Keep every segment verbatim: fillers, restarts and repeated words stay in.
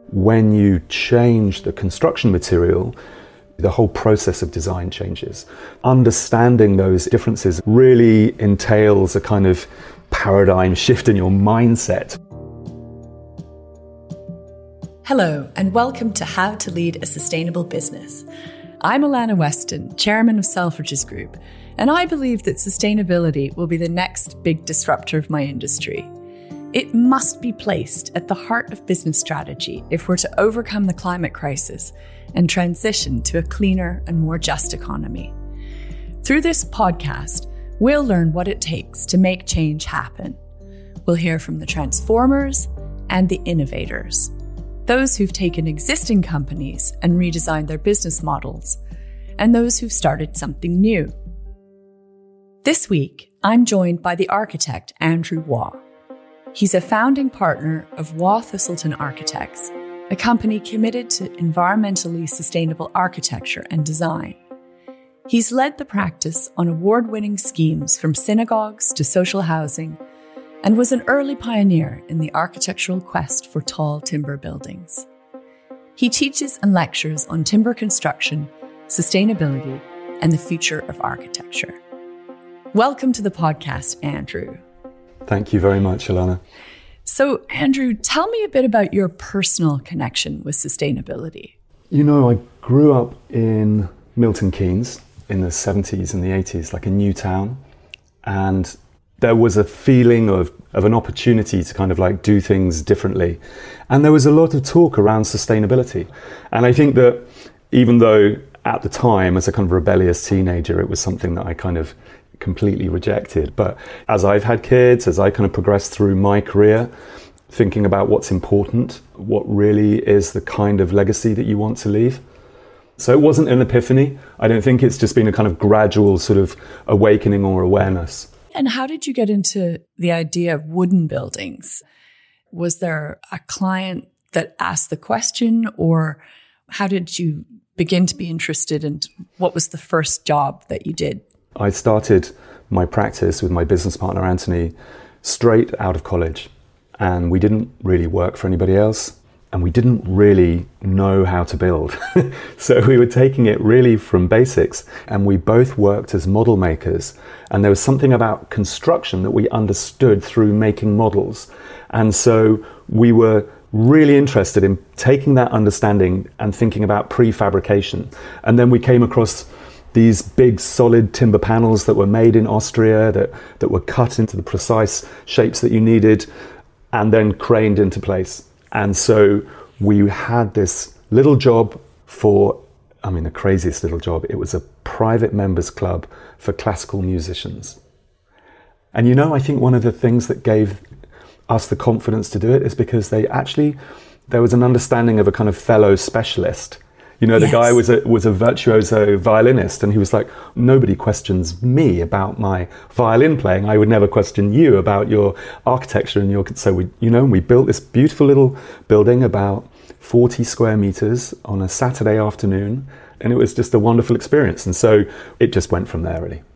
when you change the construction material, the whole process of design changes. Understanding those differences really entails a kind of paradigm shift in your mindset. Hello, and welcome to How to Lead a Sustainable Business. I'm Alana Weston, chairman of Selfridges Group, and I believe that sustainability will be the next big disruptor of my industry. It must be placed at the heart of business strategy if we're to overcome the climate crisis and transition to a cleaner and more just economy. Through this podcast, we'll learn what it takes to make change happen. We'll hear from the transformers and the innovators, those who've taken existing companies and redesigned their business models, and those who've started something new. This week, I'm joined by the architect Andrew Waugh. He's a founding partner of Waugh Thistleton Architects, a company committed to environmentally sustainable architecture and design. He's led the practice on award-winning schemes from synagogues to social housing, and was an early pioneer in the architectural quest for tall timber buildings. He teaches and lectures on timber construction, sustainability, and the future of architecture. Welcome to the podcast, Andrew. Thank you very much, Alana. So, Andrew, tell me a bit about your personal connection with sustainability. You know, I grew up in Milton Keynes in the seventies and the eighties, like a new town. And there was a feeling of, of an opportunity to kind of like do things differently. And there was a lot of talk around sustainability. And I think that even though at the time, as a kind of rebellious teenager, it was something that I kind of completely rejected. But as I've had kids, as I kind of progressed through my career, thinking about what's important, what really is the kind of legacy that you want to leave. So it wasn't an epiphany. I don't think it's just been a kind of gradual sort of awakening or awareness. And how did you get into the idea of wooden buildings? Was there a client that asked the question, or how did you begin to be interested, and what was the first job that you did? I started my practice with my business partner, Anthony, straight out of college. And we didn't really work for anybody else. And we didn't really know how to build. So we were taking it really from basics. And we both worked as model makers. And there was something about construction that we understood through making models. And so we were really interested in taking that understanding and thinking about prefabrication. And then we came across these big solid timber panels that were made in Austria, that, that were cut into the precise shapes that you needed and then craned into place. And so we had this little job for, I mean, the craziest little job. It was a private members club for classical musicians. And you know, I think one of the things that gave us the confidence to do it is because they actually, there was an understanding of a kind of fellow specialist. You know, the yes. guy was a was a virtuoso violinist, and he was like, nobody questions me about my violin playing. I would never question you about your architecture and your. So we, you know, we built this beautiful little building about forty square meters on a Saturday afternoon, and it was just a wonderful experience. And so it just went from there, really.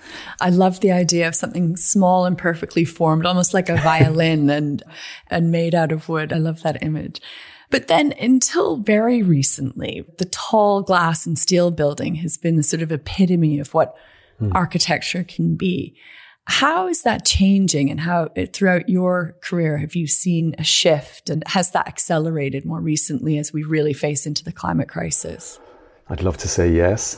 I love the idea of something small and perfectly formed, almost like a violin and and made out of wood. I love that image. But then until very recently, the tall glass and steel building has been the sort of epitome of what mm. architecture can be. How is that changing, and how throughout your career have you seen a shift, and has that accelerated more recently as we really face into the climate crisis? I'd love to say yes,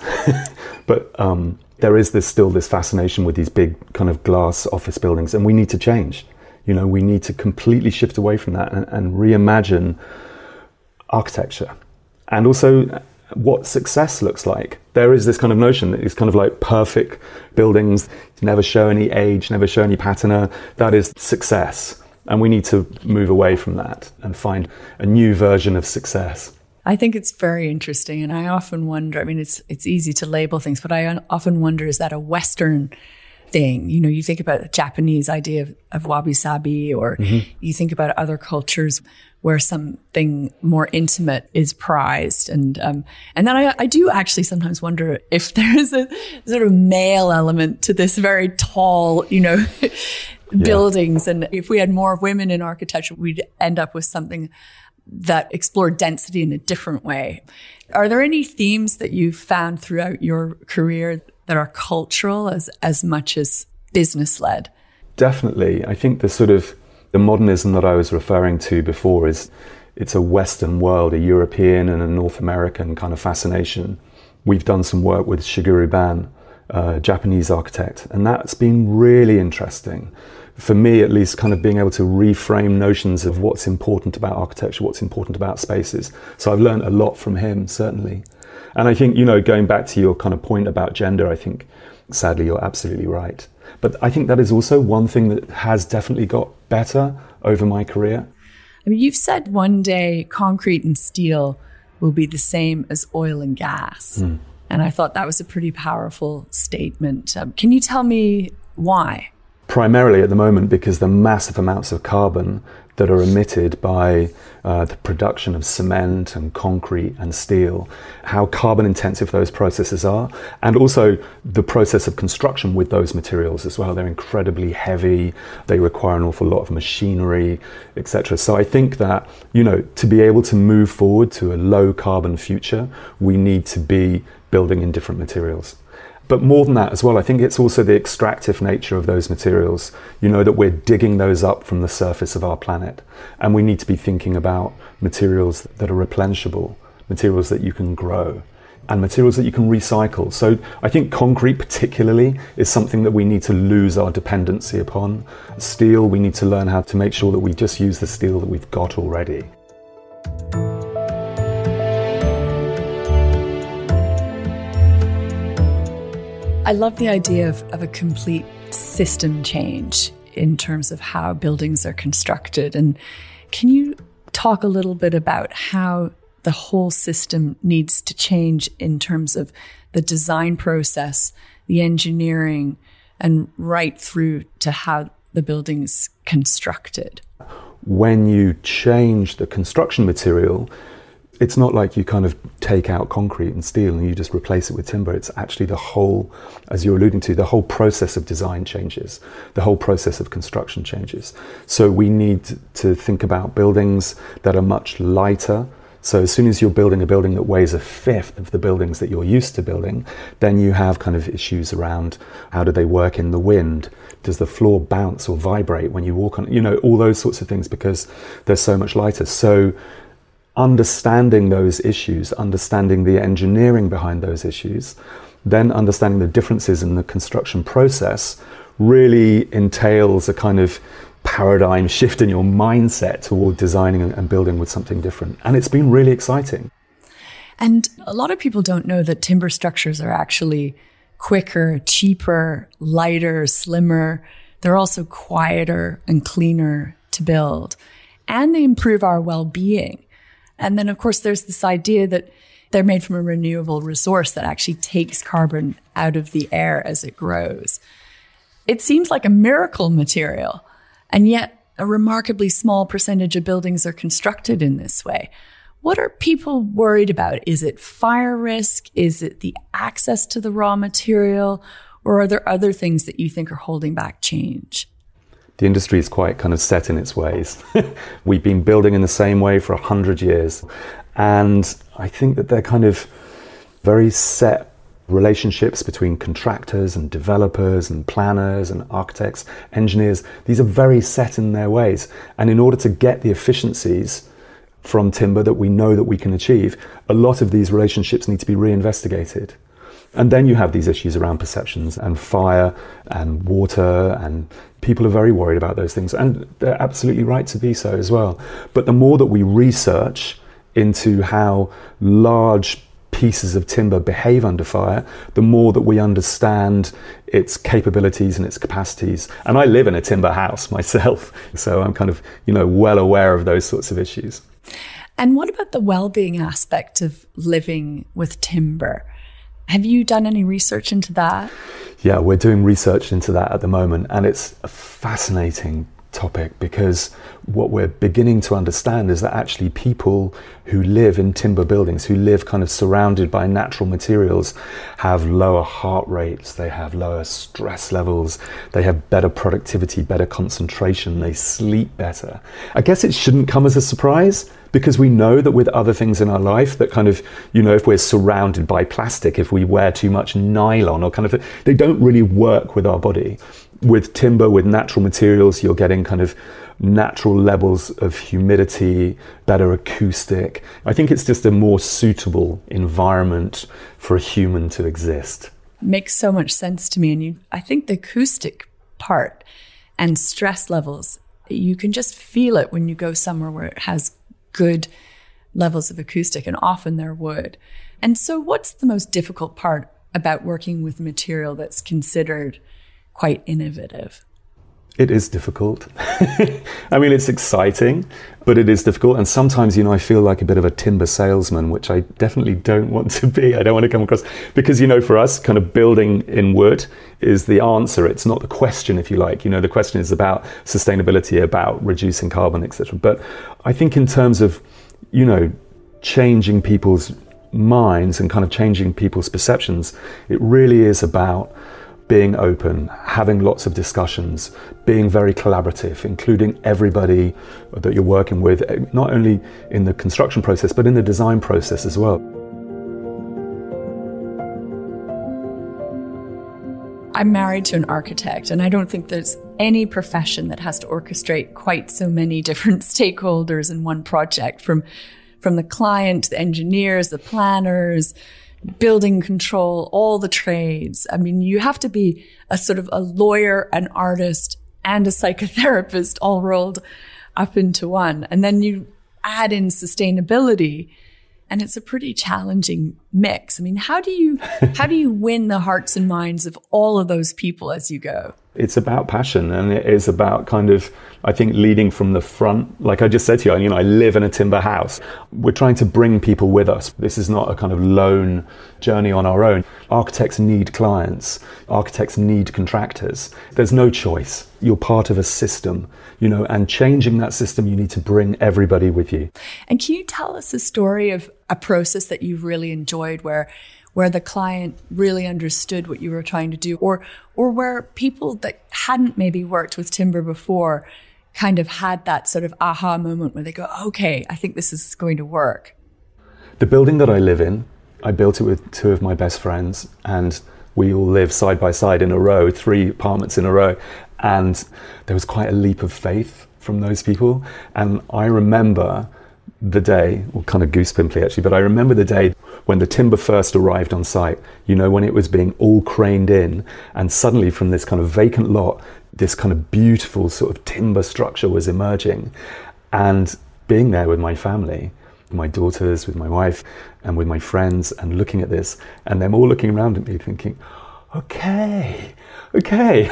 but um, there is this still this fascination with these big kind of glass office buildings, and we need to change. You know, we need to completely shift away from that and, and reimagine architecture, and also what success looks like. There is this kind of notion that it's kind of like perfect buildings, never show any age, never show any patina. That is success. And we need to move away from that and find a new version of success. I think it's very interesting. And I often wonder, I mean, it's it's easy to label things, but I often wonder, is that a Western thing? You know, you think about the Japanese idea of, of wabi-sabi, or mm-hmm. you think about other cultures where something more intimate is prized. And um, and then I, I do actually sometimes wonder if there is a sort of male element to this very tall, you know, buildings. Yeah. And if we had more women in architecture, we'd end up with something that explore density in a different way. Are there any themes that you've found throughout your career that are cultural as, as much as business-led? Definitely. I think the sort of the modernism that I was referring to before is it's a Western world, a European and a North American kind of fascination. We've done some work with Shigeru Ban, a Japanese architect, and that's been really interesting. For me, at least, kind of being able to reframe notions of what's important about architecture, what's important about spaces. So I've learned a lot from him, certainly. And I think, you know, going back to your kind of point about gender, I think, sadly, you're absolutely right. But I think that is also one thing that has definitely got better over my career. I mean, you've said one day concrete and steel will be the same as oil and gas. Mm. And I thought that was a pretty powerful statement. Um, can you tell me why? Primarily at the moment because the massive amounts of carbon that are emitted by uh, the production of cement and concrete and steel, how carbon intensive those processes are, and also the process of construction with those materials as well. They're incredibly heavy, they require an awful lot of machinery, et cetera. So I think that, you know, to be able to move forward to a low carbon future, we need to be building in different materials. But more than that as well, I think it's also the extractive nature of those materials, you know, that we're digging those up from the surface of our planet. And we need to be thinking about materials that are replenishable, materials that you can grow, and materials that you can recycle. So I think concrete particularly is something that we need to lose our dependency upon. Steel, we need to learn how to make sure that we just use the steel that we've got already. I love the idea of, of a complete system change in terms of how buildings are constructed. And can you talk a little bit about how the whole system needs to change in terms of the design process, the engineering, and right through to how the building's constructed? When you change the construction material, it's not like you kind of take out concrete and steel and you just replace it with timber. It's actually the whole, as you're alluding to, the whole process of design changes. The whole process of construction changes. So we need to think about buildings that are much lighter. So as soon as you're building a building that weighs a fifth of the buildings that you're used to building, then you have kind of issues around how do they work in the wind? Does the floor bounce or vibrate when you walk on it? You know, all those sorts of things because they're so much lighter. So understanding those issues, understanding the engineering behind those issues, then understanding the differences in the construction process really entails a kind of paradigm shift in your mindset toward designing and building with something different. And it's been really exciting. And a lot of people don't know that timber structures are actually quicker, cheaper, lighter, slimmer. They're also quieter and cleaner to build. And they improve our well-being. And then, of course, there's this idea that they're made from a renewable resource that actually takes carbon out of the air as it grows. It seems like a miracle material, and yet a remarkably small percentage of buildings are constructed in this way. What are people worried about? Is it fire risk? Is it the access to the raw material? Or are there other things that you think are holding back change? The industry is quite kind of set in its ways. We've been building in the same way for a hundred years. And I think that they're kind of very set relationships between contractors and developers and planners and architects, engineers. These are very set in their ways. And in order to get the efficiencies from timber that we know that we can achieve, a lot of these relationships need to be reinvestigated. And then you have these issues around perceptions and fire and water, and people are very worried about those things, and they're absolutely right to be so as well. But the more that we research into how large pieces of timber behave under fire, the more that we understand its capabilities and its capacities. And I live in a timber house myself, so I'm kind of, you know, well aware of those sorts of issues. And what about the well-being aspect of living with timber? Have you done any research into that? Yeah, we're doing research into that at the moment, and it's a fascinating topic because what we're beginning to understand is that actually people who live in timber buildings, who live kind of surrounded by natural materials, have lower heart rates, they have lower stress levels, they have better productivity, better concentration, they sleep better. I guess it shouldn't come as a surprise, because we know that with other things in our life that kind of, you know, if we're surrounded by plastic, if we wear too much nylon or kind of, they don't really work with our body. With timber, with natural materials, you're getting kind of natural levels of humidity, better acoustic. I think it's just a more suitable environment for a human to exist. Makes so much sense to me. And you, I think the acoustic part and stress levels, you can just feel it when you go somewhere where it has good levels of acoustic, and often they're wood. And so what's the most difficult part about working with material that's considered quite innovative? It is difficult. I mean, it's exciting, but it is difficult. And sometimes, you know, I feel like a bit of a timber salesman, which I definitely don't want to be. I don't want to come across, because, you know, for us, kind of building in wood is the answer. It's not the question, if you like. You know, the question is about sustainability, about reducing carbon, et cetera. But I think in terms of, you know, changing people's minds and kind of changing people's perceptions, it really is about being open, having lots of discussions, being very collaborative, including everybody that you're working with, not only in the construction process, but in the design process as well. I'm married to an architect, and I don't think there's any profession that has to orchestrate quite so many different stakeholders in one project, from, from the client, the engineers, the planners, building control, all the trades. I mean, you have to be a sort of a lawyer, an artist, and a psychotherapist all rolled up into one. And then you add in sustainability, and it's a pretty challenging mix. I mean, how do you how do you win the hearts and minds of all of those people as you go? It's about passion, and it is about kind of, I think, leading from the front. Like I just said to you, you know, I live in a timber house. We're trying to bring people with us. This is not a kind of lone journey on our own. Architects need clients. Architects need contractors. There's no choice. You're part of a system, you know, and changing that system, you need to bring everybody with you. And can you tell us a story of a process that you've really enjoyed where where the client really understood what you were trying to do, or or where people that hadn't maybe worked with timber before kind of had that sort of aha moment where they go, okay, I think this is going to work? The building that I live in, I built it with two of my best friends, and we all live side by side in a row, three apartments in a row. And there was quite a leap of faith from those people. And I remember the day, well, kind of goose pimply actually, but I remember the day when the timber first arrived on site, you know, when it was being all craned in, and suddenly from this kind of vacant lot, this kind of beautiful sort of timber structure was emerging. And being there with my family, my daughters, with my wife, and with my friends, and looking at this, and them all looking around at me thinking, okay, okay,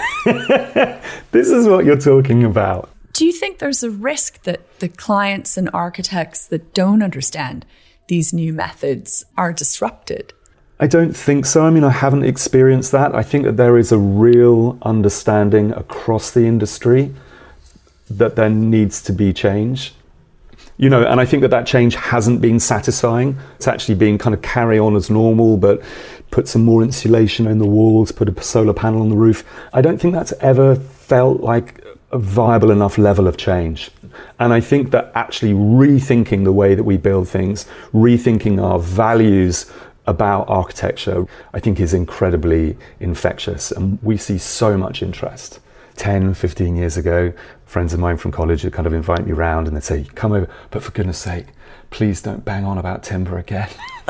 this is what you're talking about. Do you think there's a risk that the clients and architects that don't understand these new methods are disrupted? I don't think so. I mean, I haven't experienced that. I think that there is a real understanding across the industry that there needs to be change. You know, and I think that that change hasn't been satisfying. It's actually been kind of carry on as normal, but put some more insulation in the walls, put a solar panel on the roof. I don't think that's ever felt like a viable enough level of change. And I think that actually rethinking the way that we build things, rethinking our values about architecture, I think is incredibly infectious. And we see so much interest. ten, fifteen years ago, friends of mine from college would kind of invite me round and they'd say, come over, but for goodness sake, please don't bang on about timber again.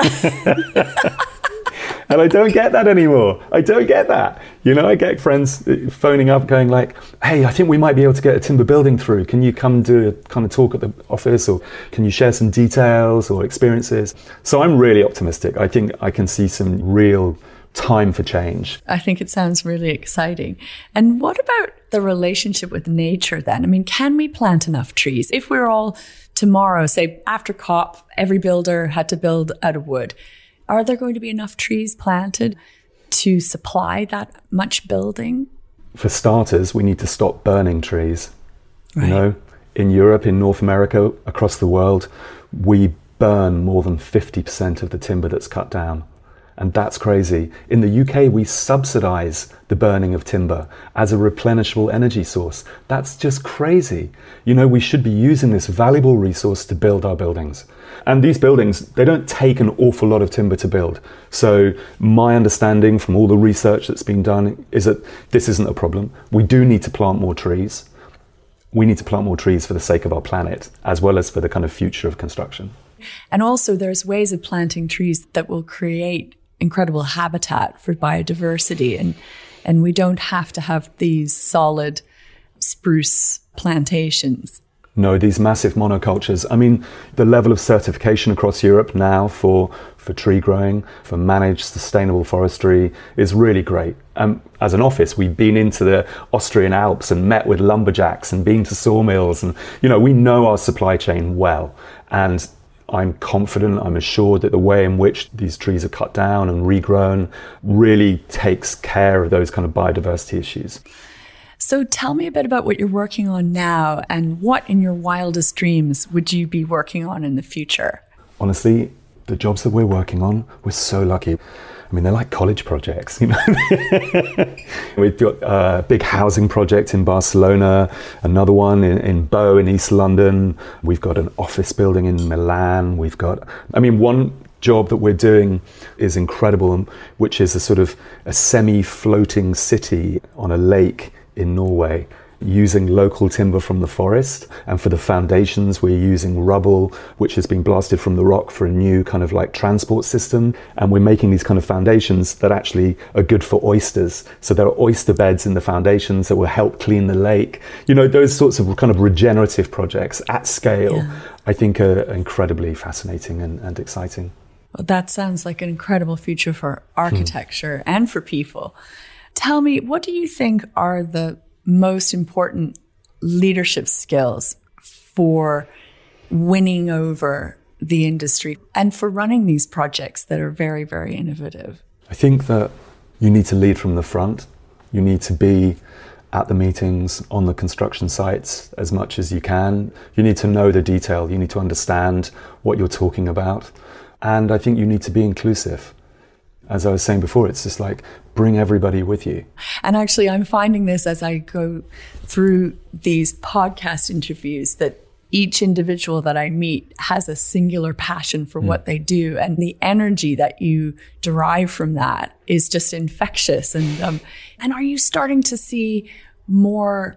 And I don't get that anymore. I don't get that. You know, I get friends phoning up going like, hey, I think we might be able to get a timber building through. Can you come do a kind of talk at the office, or can you share some details or experiences? So I'm really optimistic. I think I can see some real time for change. I think it sounds really exciting. And what about the relationship with nature then? I mean, can we plant enough trees? If we're all tomorrow, say after COP, every builder had to build out of wood, are there going to be enough trees planted to supply that much building? For starters, we need to stop burning trees. Right. You know, in Europe, in North America, across the world, we burn more than fifty percent of the timber that's cut down. And that's crazy. In the U K, we subsidize the burning of timber as a replenishable energy source. That's just crazy. You know, we should be using this valuable resource to build our buildings. And these buildings, they don't take an awful lot of timber to build. So my understanding from all the research that's been done is that this isn't a problem. We do need to plant more trees. We need to plant more trees for the sake of our planet, as well as for the kind of future of construction. And also there's ways of planting trees that will create incredible habitat for biodiversity, and and we don't have to have these solid spruce plantations. No, these massive monocultures. I mean, the level of certification across Europe now for, for tree growing, for managed sustainable forestry is really great. Um, as an office, we've been into the Austrian Alps and met with lumberjacks and been to sawmills, and you know, we know our supply chain well. And I'm confident, I'm assured that the way in which these trees are cut down and regrown really takes care of those kind of biodiversity issues. So tell me a bit about what you're working on now, and what in your wildest dreams would you be working on in the future? Honestly, the jobs that we're working on, we're so lucky. I mean, they're like college projects, you know. We've got a big housing project in Barcelona, another one in, in Bow in East London. We've got an office building in Milan. We've got, I mean, one job that we're doing is incredible, which is a sort of a semi-floating city on a lake in Norway, using local timber from the forest. And for the foundations, we're using rubble, which has been blasted from the rock for a new kind of like transport system. And we're making these kind of foundations that actually are good for oysters. So there are oyster beds in the foundations that will help clean the lake. You know, those sorts of kind of regenerative projects at scale, yeah. I think are incredibly fascinating and, and exciting. Well, that sounds like an incredible future for architecture hmm. and for people. Tell me, what do you think are the most important leadership skills for winning over the industry and for running these projects that are very, very innovative? I think that you need to lead from the front. You need to be at the meetings, on the construction sites as much as you can. You need to know the detail. You need to understand what you're talking about. And I think you need to be inclusive. As I was saying before, it's just like, bring everybody with you. And actually, I'm finding this as I go through these podcast interviews, that each individual that I meet has a singular passion for mm. what they do. And the energy that you derive from that is just infectious. And, um, and are you starting to see more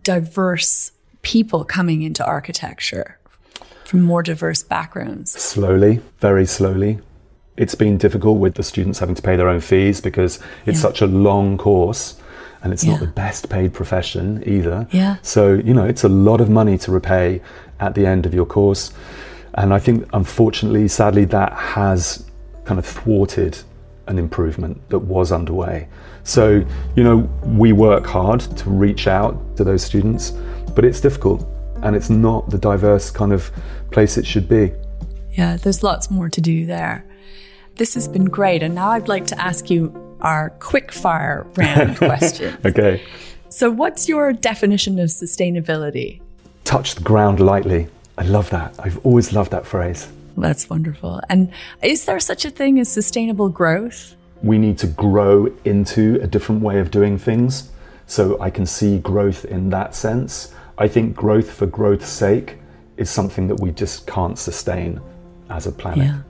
diverse people coming into architecture from more diverse backgrounds? Slowly, very slowly. It's been difficult with the students having to pay their own fees because it's yeah. such a long course, and it's yeah. not the best paid profession either. Yeah. So, you know, it's a lot of money to repay at the end of your course. And I think, unfortunately, sadly, that has kind of thwarted an improvement that was underway. So, you know, we work hard to reach out to those students, but it's difficult, and it's not the diverse kind of place it should be. Yeah, there's lots more to do there. This has been great. And now I'd like to ask you our quick fire round question. Okay. So what's your definition of sustainability? Touch the ground lightly. I love that. I've always loved that phrase. That's wonderful. And is there such a thing as sustainable growth? We need to grow into a different way of doing things. So I can see growth in that sense. I think growth for growth's sake is something that we just can't sustain as a planet. Yeah.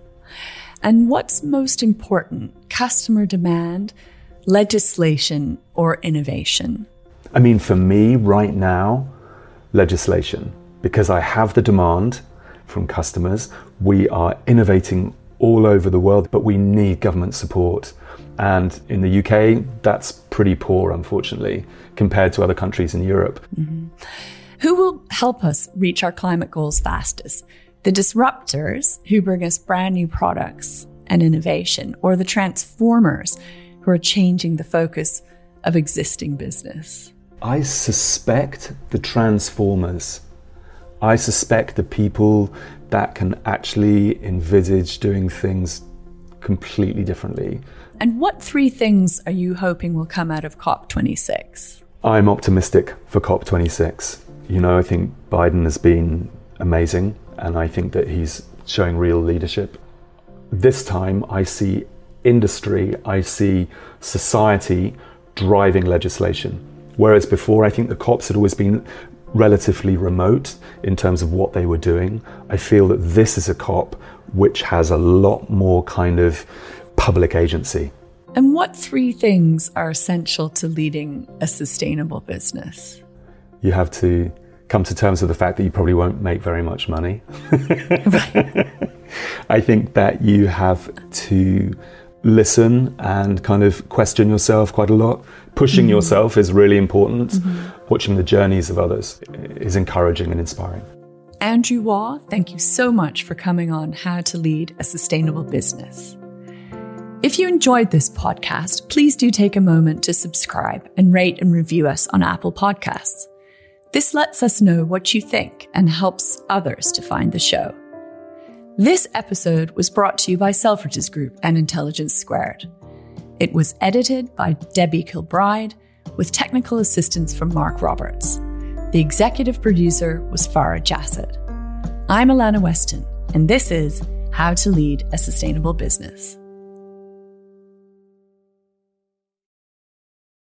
And what's most important, customer demand, legislation, or innovation? I mean, for me right now, legislation, because I have the demand from customers. We are innovating all over the world, but we need government support. And in the U K, that's pretty poor, unfortunately, compared to other countries in Europe. Mm-hmm. Who will help us reach our climate goals fastest? The disruptors who bring us brand new products and innovation, or the transformers who are changing the focus of existing business? I suspect the transformers. I suspect the people that can actually envisage doing things completely differently. And what three things are you hoping will come out of COP twenty-six? I'm optimistic for COP twenty-six. You know, I think Biden has been amazing, and I think that he's showing real leadership. This time I see industry, I see society driving legislation. Whereas before, I think the cops had always been relatively remote in terms of what they were doing. I feel that this is a cop which has a lot more kind of public agency. And what three things are essential to leading a sustainable business? You have to come to terms with the fact that you probably won't make very much money. Right. I think that you have to listen and kind of question yourself quite a lot. Pushing mm-hmm. yourself is really important. Mm-hmm. Watching the journeys of others is encouraging and inspiring. Andrew Waugh, thank you so much for coming on How to Lead a Sustainable Business. If you enjoyed this podcast, please do take a moment to subscribe and rate and review us on Apple Podcasts. This lets us know what you think and helps others to find the show. This episode was brought to you by Selfridges Group and Intelligence Squared. It was edited by Debbie Kilbride with technical assistance from Mark Roberts. The executive producer was Farah Jassed. I'm Alana Weston, and this is How to Lead a Sustainable Business.